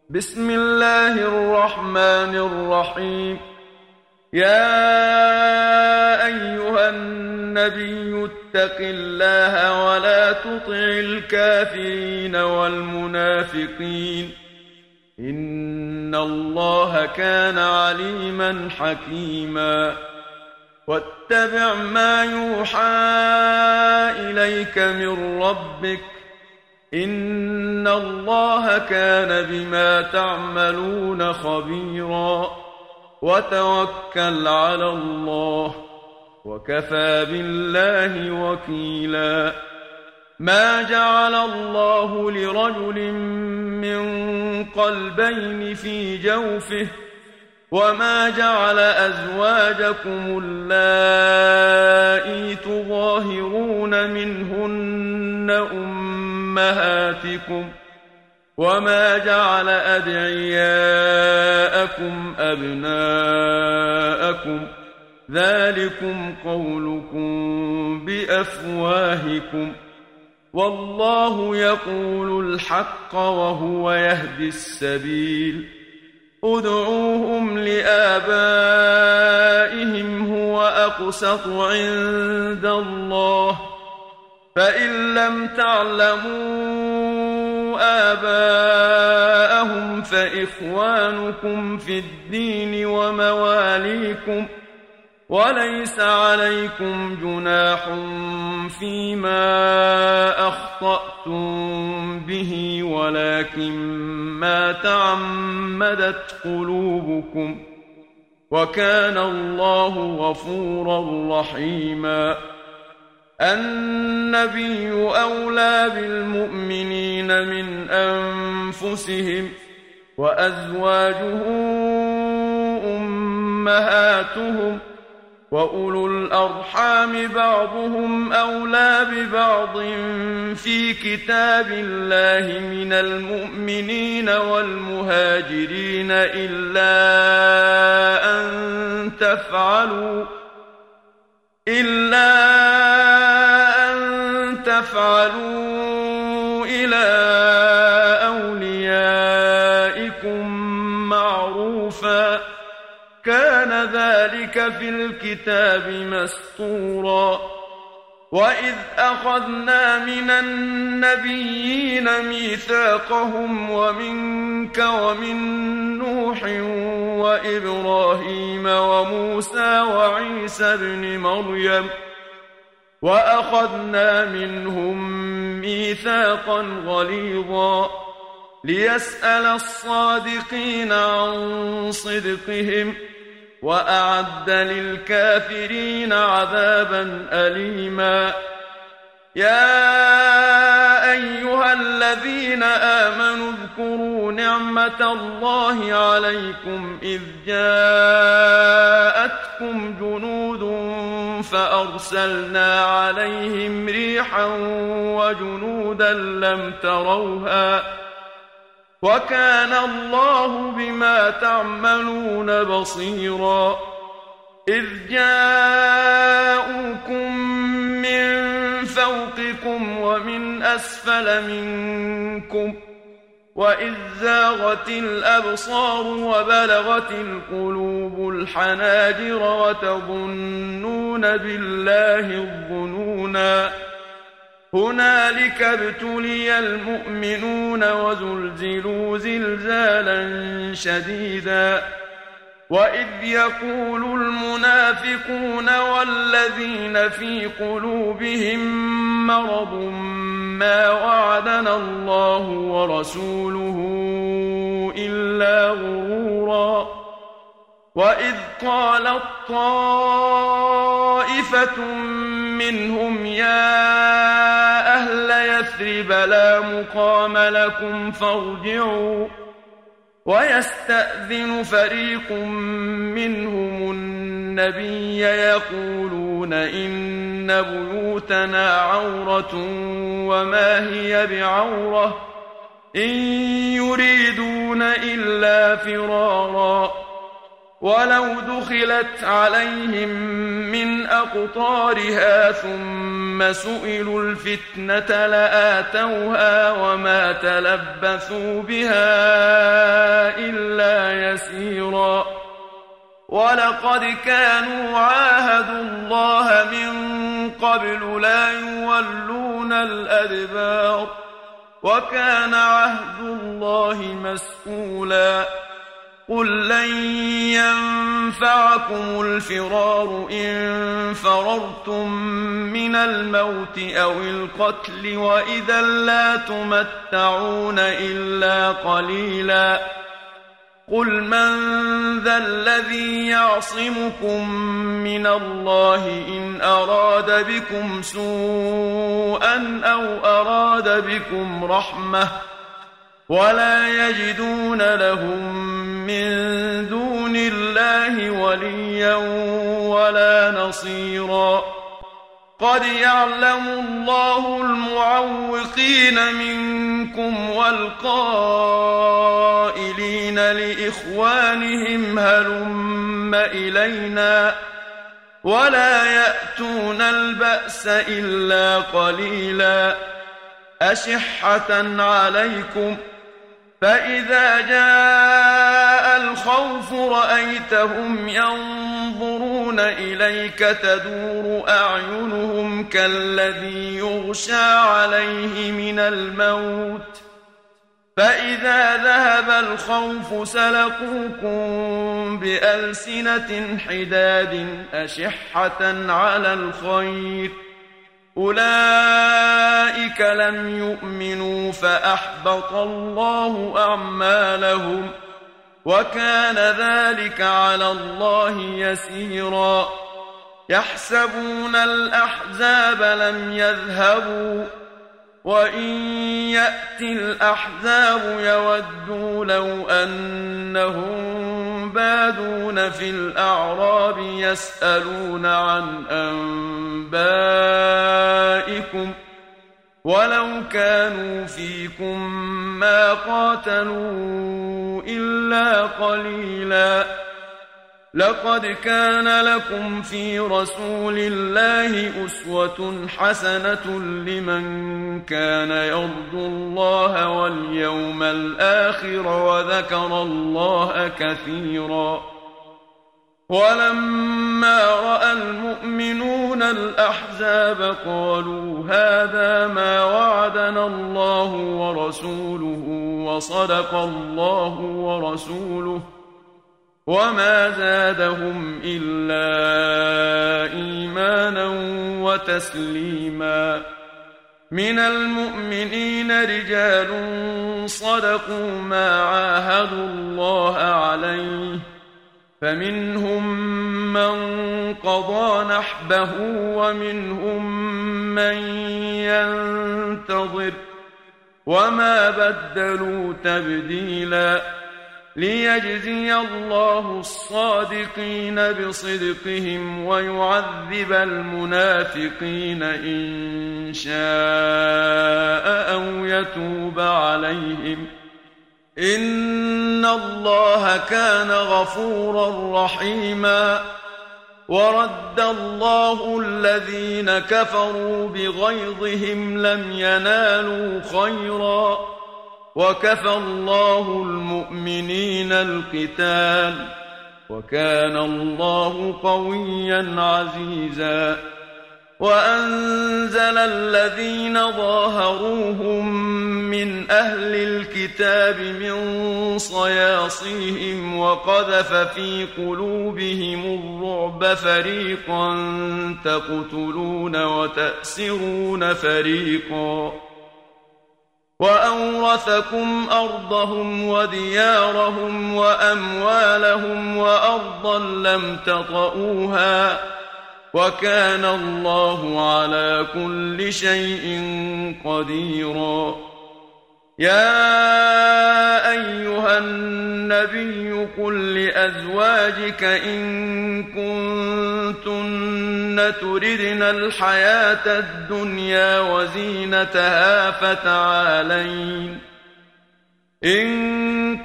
بسم الله الرحمن الرحيم. يا أيها النبي اتق الله ولا تطع الكافرين والمنافقين، إن الله كان عليما حكيما. واتبع ما يوحى إليك من ربك، إن الله كان بما تعملون خبيرا. وتوكل على الله، وكفى بالله وكيلا. ما جعل الله لرجل من قلبين في جوفه، وما جعل أزواجكم اللائي تظاهرون منهن أمهاتكم، وما جعل أدعياءكم أبناءكم، ذلكم قولكم بأفواهكم، والله يقول الحق وهو يهدي السبيل. ادعوهم لآبائهم هو أقسط عند الله، فإن لم تعلموا آباءهم فإخوانكم في الدين ومواليكم، وليس عليكم جناح فيما أخطأتم به، ولكن ما تعمدت قلوبكم، وكان الله غفورا رحيما. النبي أولى بالمؤمنين من أنفسهم، وأزواجه أمهاتهم، وأولو الأرحام بعضهم أولى ببعض في كتاب الله من المؤمنين والمهاجرين إلا أن تفعلوا إلى أوليائكم معروفا، كان ذلك في الكتاب مسطورا. وإذ أخذنا من النبيين ميثاقهم ومنك ومن نوح وإبراهيم وموسى وعيسى بن مريم، وأخذنا منهم ميثاقا غليظا، ليسأل الصادقين عن صدقهم، وأعد للكافرين عذابا أليما. يا أيها الذين آمنوا اذكروا نعمة الله عليكم إذ جاءتكم جنود فأرسلنا عليهم ريحا وجنودا لم تروها، وكان الله بما تعملون بصيرا. إذ جاءوكم من فوقكم ومن أسفل منكم، وإذ زاغت الأبصار وبلغت القلوب الحناجر وتظنون بالله الظنونا. هنالك ابتلي المؤمنون وزلزلوا زلزالا شديدا. وإذ يقول المنافقون والذين في قلوبهم مرض ما وعدنا الله ورسوله إلا غرورا. وإذ قالت طائفة منهم يا أهل يثرب لا مقام لكم فارجعوا، ويستأذن فريق منهم النبي يقولون إن بيوتنا عورة وما هي بعورة، إن يريدون إلا فرارا. ولو دخلت عليهم من أقطارها ثم سئلوا الفتنة لآتوها وما تلبثوا بها يسيرا ولقد كانوا عاهدوا الله من قبل لا يولون الأدبار وكان عهد الله مسؤولا قل لن ينفعكم الفرار إن فررتم من الموت أو القتل وإذا لا تمتعون إلا قليلا قل من ذا الذي يعصمكم من الله إن أراد بكم سوءا أو أراد بكم رحمة ولا يجدون لهم من دون الله وليا ولا نصيرا قد يعلم الله المعوقين منكم والقائلين لإخوانهم هلم إلينا ولا يأتون البأس إلا قليلا أشحة عليكم فإذا جاء الخوف رأيتهم ينظرون إليك تدور أعينهم كالذي يغشى عليه من الموت فإذا ذهب الخوف سلقوكم بألسنة حداد أشحة على الخير أولئك لم يؤمنوا فأحبط الله أعمالهم وكان ذلك على الله يسيرا يحسبون الأحزاب لم يذهبوا وإن يأتي الأحزاب يودوا لو أنهم بادون في الأعراب يسألون عن أنبائكم ولو كانوا فيكم ما قاتلوا إلا قليلا لقد كان لكم في رسول الله أسوة حسنة لمن كان يرجو الله واليوم الآخر وذكر الله كثيرا ولما رأى المؤمنون الأحزاب قالوا هذا ما وعدنا الله ورسوله وصدق الله ورسوله وما زادهم إلا إيمانا وتسليما من المؤمنين رجال صدقوا ما عاهدوا الله عليه فمنهم من قضى نحبه ومنهم من ينتظر وما بدلوا تبديلا ليجزي الله الصادقين بصدقهم ويعذب المنافقين إن شاء أو يتوب عليهم إن الله كان غفورا رحيما ورد الله الذين كفروا بغيظهم لم ينالوا خيرا وكفى الله المؤمنين القتال وكان الله قويا عزيزا وأنزل الذين ظاهروهم من أهل الكتاب من صياصيهم وقذف في قلوبهم الرعب فريقا تقتلون وتأسرون فريقا وأورثكم أرضهم وديارهم وأموالهم وأرضا لم تطئوها وكان الله على كل شيء قديرا يا أيها النبي قل لأزواجك إن كنتن تردن الحياة الدنيا وزينتها فتعالين إن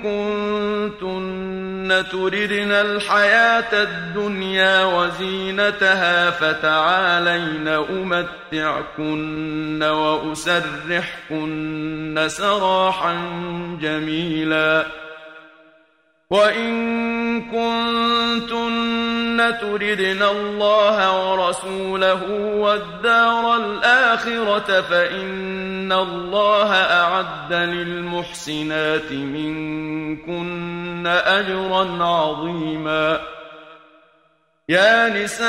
كنتن تردن الحياة الدنيا وزينتها فتعالين أمتعكن وأسرحكن سراحا جميلا وإن كنتن تردن الله ورسوله والدار الآخرة فإن الله أعد للمحسنات منكن أجرا عظيما. يا نساء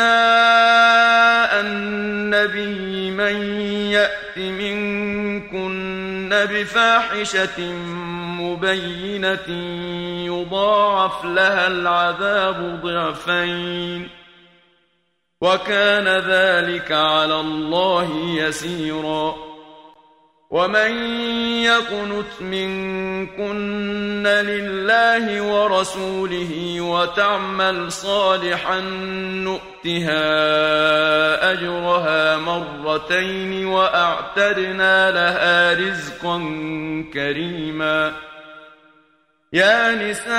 النبي من يأت منكن بفاحشة مبينة يضاعف لها العذاب ضعفين وكان ذلك على الله يسيرا. ومن يقنت منكن لله ورسوله وتعمل صالحا نؤتها أجرها مرتين وأعتدنا لها رزقا كريما. يا نساء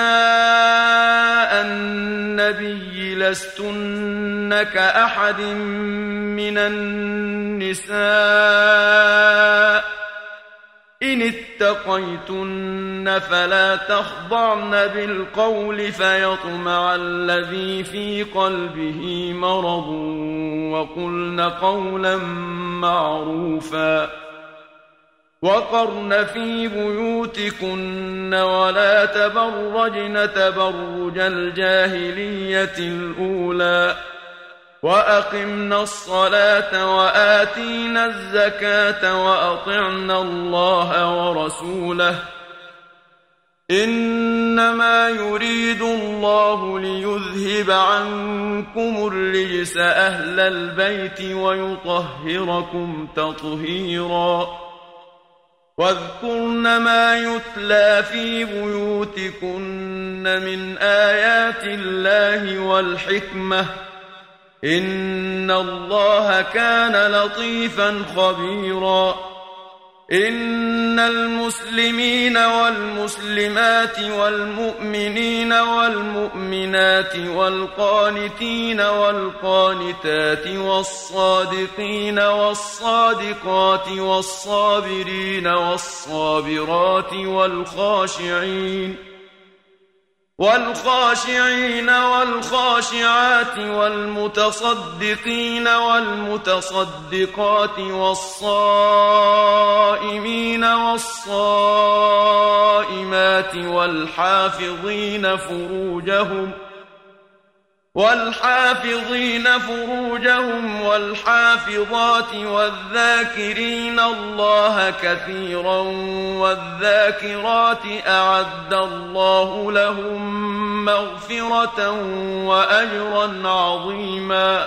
النبي لستن كأحد من النساء إن اتقيتن فلا تخضعن بالقول فيطمع الذي في قلبه مرض وقلن قولا معروفا. وقرن في بيوتكن ولا تبرجن تبرج الجاهلية الأولى وأقمنا الصلاة وآتينا الزكاة وأطعنا الله ورسوله إنما يريد الله ليذهب عنكم الرجس أهل البيت ويطهركم تطهيرا. واذكرن ما يتلى في بيوتكن من آيات الله والحكمة إن الله كان لطيفا خبيرا. إن المسلمين والمسلمات والمؤمنين والمؤمنات والقانتين والقانتات والصادقين والصادقات والصابرين والصابرات والخاشعين والخاشعات والمتصدقين والمتصدقات والصائمين والصائمات والحافظين فروجهم والحافظات والذاكرين الله كثيرا والذاكرات أعد الله لهم مغفرة وأجرا عظيما.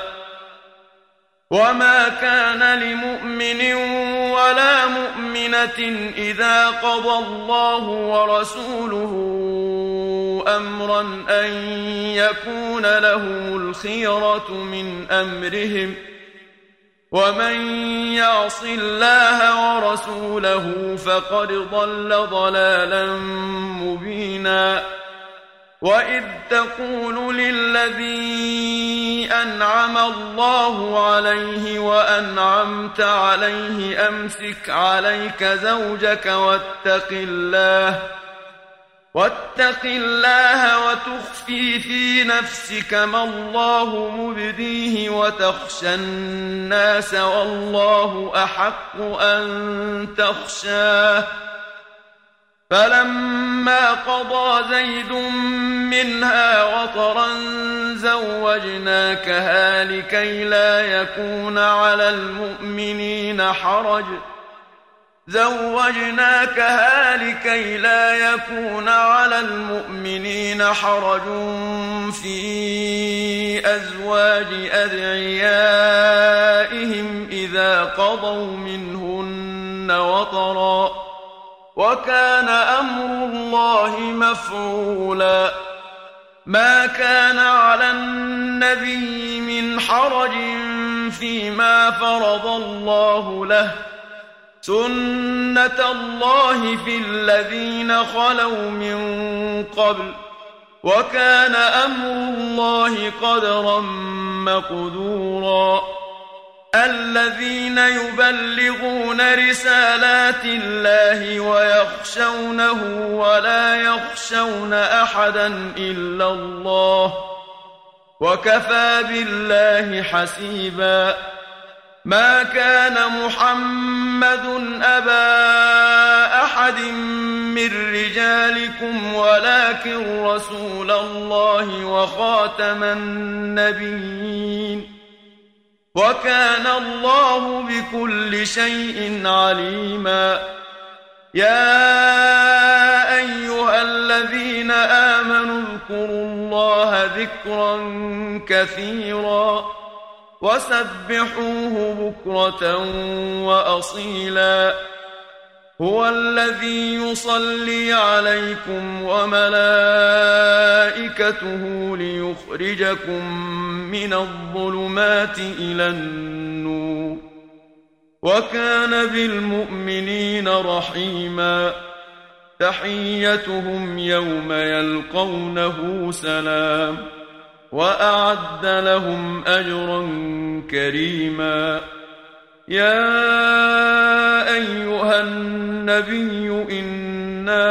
وما كان لمؤمن ولا مؤمنة إذا قضى الله ورسوله أمرا أن يكون لهم الخيرة من أمرهم ومن يعص الله ورسوله فقد ضل ضلالا مبينا. وإذ تقول للذي أنعم الله عليه وأنعمت عليه أمسك عليك زوجك واتق الله وتخفي في نفسك ما الله مبديه وتخشى الناس والله أحق أن تخشاه. فلما قضى زيد منها وطرا زوجناكها لكي لا يكون على المؤمنين حرج في أزواج أدعيائهم إذا قضوا منهن وطرا وكان أمر الله مفعولا. ما كان على النبي من حرج فيما فرض الله له سنة الله في الذين خلوا من قبل وكان أمر الله قدرا مقدورا. الذين يبلغون رسالات الله ويخشونه ولا يخشون أحدا إلا الله وكفى بالله حسيبا ما كان محمد أبا أحد من رجالكم ولكن رسول الله وخاتم النبيين وكان الله بكل شيء عليما يا أيها الذين آمنوا اذكروا الله ذكرا كثيرا وسبحوه بكرة وأصيلا هو الذي يصلي عليكم وملائكته ليخرجكم من الظلمات إلى النور وكان بالمؤمنين رحيما تحيتهم يوم يلقونه سلام وأعد لهم أجرا كريما يا أيها النبي إنا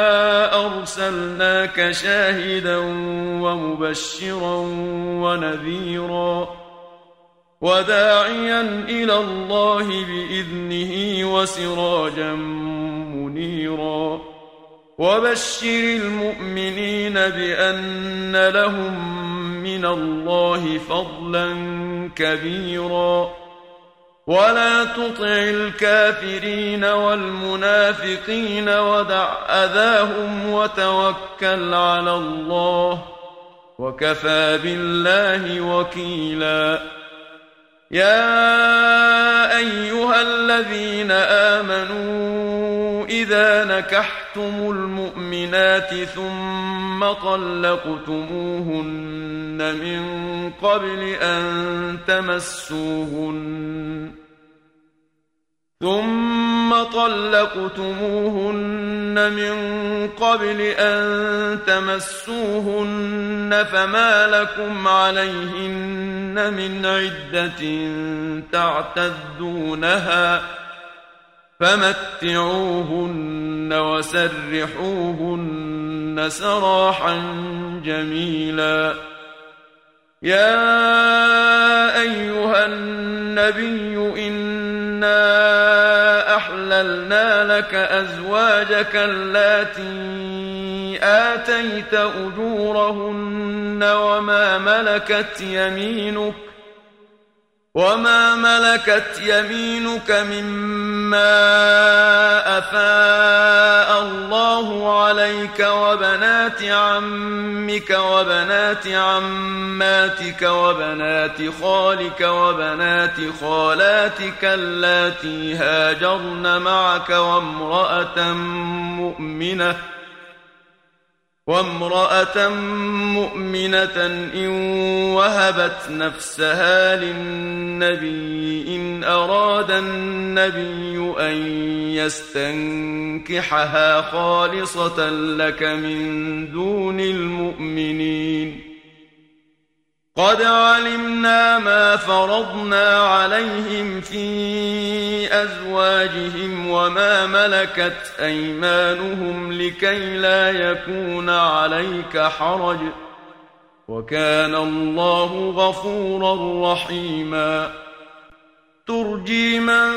أرسلناك شاهدا ومبشرا ونذيرا وداعيا إلى الله بإذنه وسراجا منيرا وبشر المؤمنين بأن لهم من الله فضلا كبيرا ولا تطع الكافرين والمنافقين ودع أذاهم وتوكل على الله وكفى بالله وكيلا يا أيها الذين آمنوا إذا نكحتم المؤمنات ثم طلقتموهن من قبل أن تمسوهن فما لكم عليهن من عدة تعتدونها فمتعوهن وسرحوهن سراحا جميلا يا أيها النبي إنا أحللنا لك أزواجك اللاتي آتيت أجورهن وما ملكت يمينك مما أفاء الله عليك وبنات عمك وبنات عماتك وبنات خالك وبنات خالاتك اللاتي هاجرن معك وامرأة مؤمنة إن وهبت نفسها للنبي إن أراد النبي أن يستنكحها خالصة لك من دون المؤمنين قد علمنا ما فرضنا عليهم في أزواجهم وما ملكت أيمانهم لكي لا يكون عليك حرج وكان الله غفورا رحيما ترجي من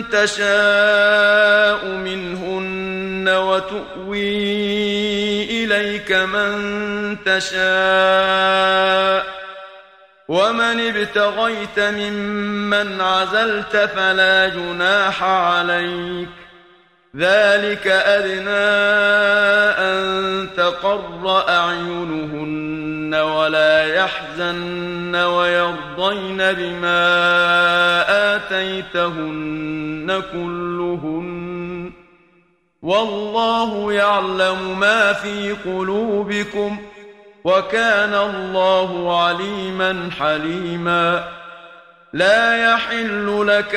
تشاء منهن وتؤوي إليك من تشاء ومن ابتغيت ممن عزلت فلا جناح عليك ذلك أدنى أن تقر أعينهن ولا يحزن ويرضين بما آتيتهن كلهن والله يعلم ما في قلوبكم وكان الله عليما حليما لا يحل لك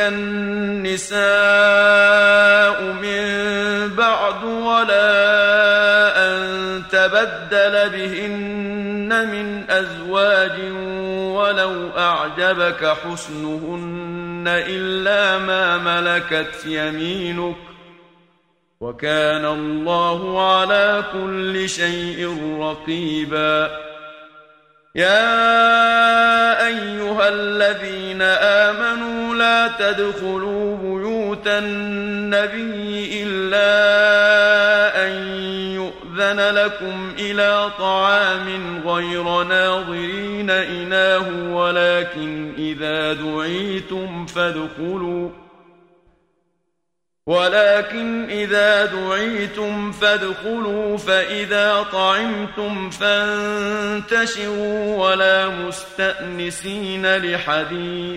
النساء من بعد ولا أن تبدل بهن من أزواج ولو أعجبك حسنهن إلا ما ملكت يمينك وكان الله على كل شيء رقيبا يا أيها الذين آمنوا لا تدخلوا بيوت النبي إلا أن يؤذن لكم إلى طعام غير ناظرين إناه ولكن إذا دعيتم فادخلوا فإذا طعمتم فانتشروا ولا مستأنسين لحديث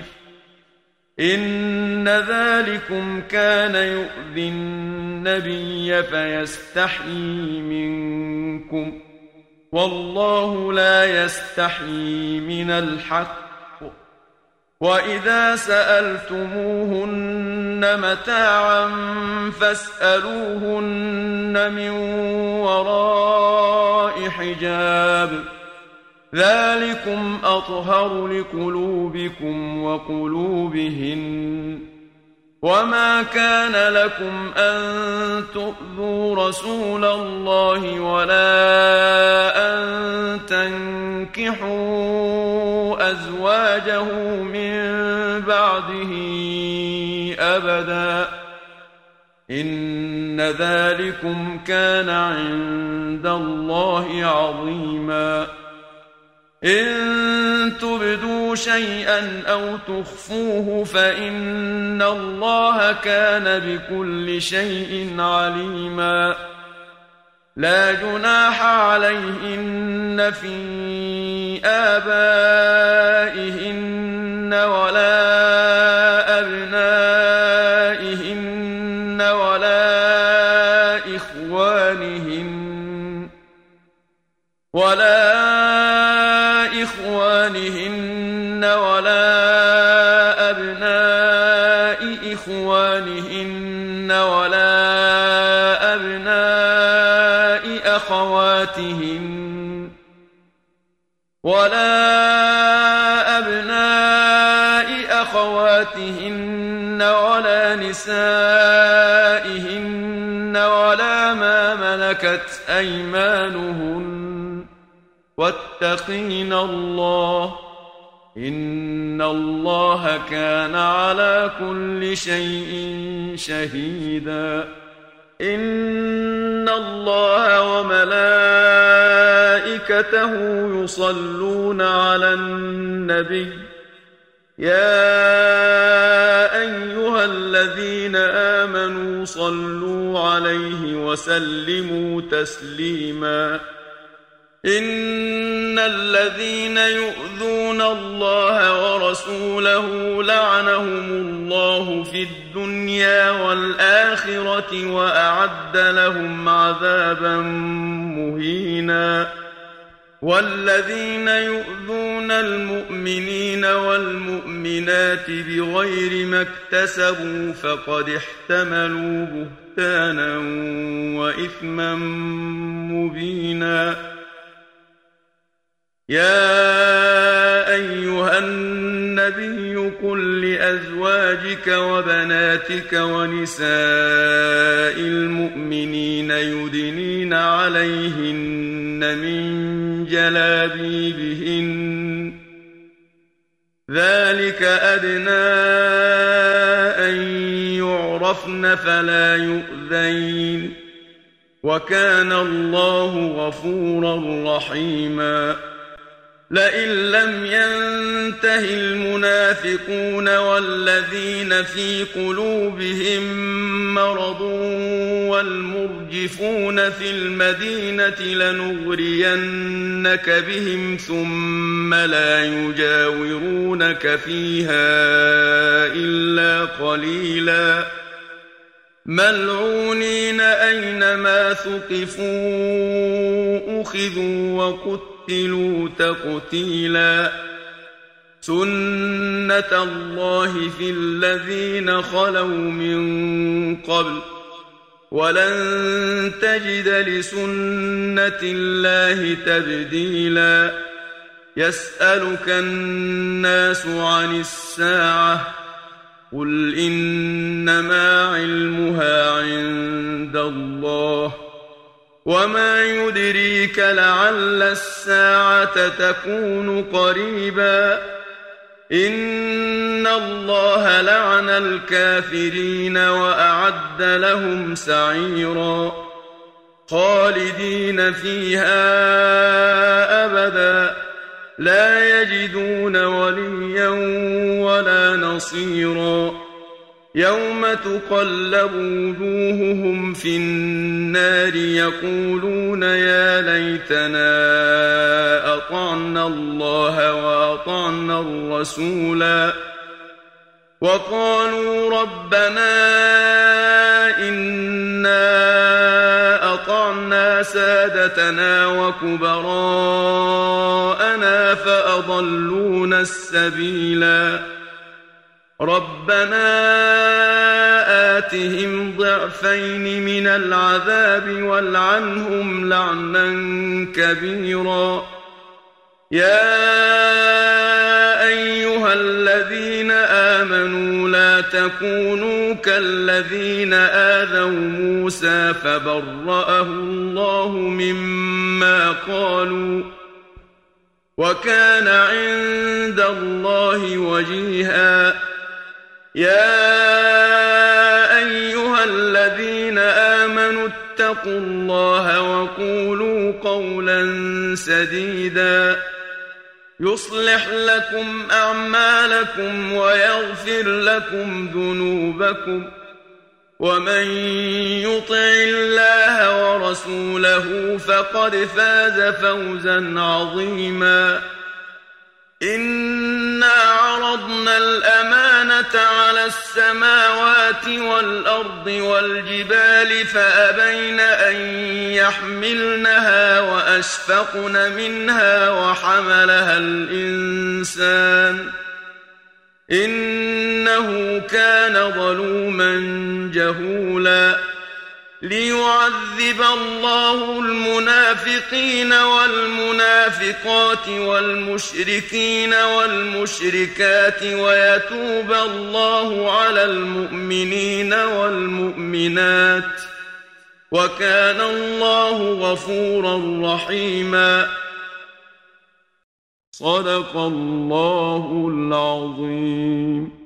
إن ذلكم كان يؤذي النبي فيستحيي منكم والله لا يستحيي من الحق وإذا سألتموهن متاعا فاسألوهن من وراء حجاب ذلكم أطهر لقلوبكم وقلوبهن وما كان لكم أن تؤذوا رسول الله ولا أن تنكحوا أزواجه من بعده أبدا إن ذلكم كان عند الله عظيما إن تبدوا شيئا أو تخفوه فإن الله كان بكل شيء عليما لا جناح عليهن في آبائهن ولا أبنائهن ولا إخوانهن ولا أبناء إخوانهن ولا أبناء أخواتهن ولا نسائهن ولا ما ملكت أيمانهن واتقين الله إن الله كان على كل شيء شهيدا إن الله وملائكته يصلون على النبي يا أيها الذين آمنوا صلوا عليه وسلموا تسليما إن الذين يؤذون الله ورسوله لعنهم الله في الدنيا والآخرة وأعد لهم عذابا مهينا والذين يؤذون المؤمنين والمؤمنات بغير ما اكتسبوا فقد احتملوا بهتانا وإثما مبينا يا أيها النبي قل لأزواجك وبناتك ونساء المؤمنين يدنين عليهن من جلابيبهن ذلك أدنى أن يعرفن فلا يؤذين وكان الله غفورا رحيما لئن لم ينته المنافقون والذين في قلوبهم مرض والمرجفون في المدينة لنغرينك بهم ثم لا يجاورونك فيها إلا قليلا ملعونين أينما ثقفوا أخذوا وقتلوا تقتيلا سنة الله في الذين خلوا من قبل ولن تجد لسنة الله تبديلا يسألك الناس عن الساعة قل إنما علمها عند الله وما يدريك لعل الساعة تكون قريبا إن الله لعن الكافرين وأعد لهم سعيرا خالدين فيها أبدا لا يجدون وليا ولا نصيرا يوم تقلب وجوههم في النار يقولون يا ليتنا أطعنا الله وأطعنا الرسولا وقالوا ربنا إنا أطعنا سادتنا وكبراءنا فأضلونا السبيلا ربنا آتهم ضعفين من العذاب والعنهم لعنا كبيرا يا أيها الذين آمنوا لا تكونوا كالذين آذوا موسى فبرأه الله مما قالوا وكان عند الله وجيها يا أيها الذين آمنوا اتقوا الله وقولوا قولا سديدا يصلح لكم أعمالكم ويغفر لكم ذنوبكم ومن يطع الله ورسوله فقد فاز فوزا عظيما إنا عرضنا الأمانة على السماوات والأرض والجبال فأبين أن يحملنها وأشفقن منها وحملها الإنسان إنه كان ظلوما جهولا ليعذب الله المنافقين والمنافقات والمشركين والمشركات ويتوب الله على المؤمنين والمؤمنات وكان الله غفورا رحيما صدق الله العظيم.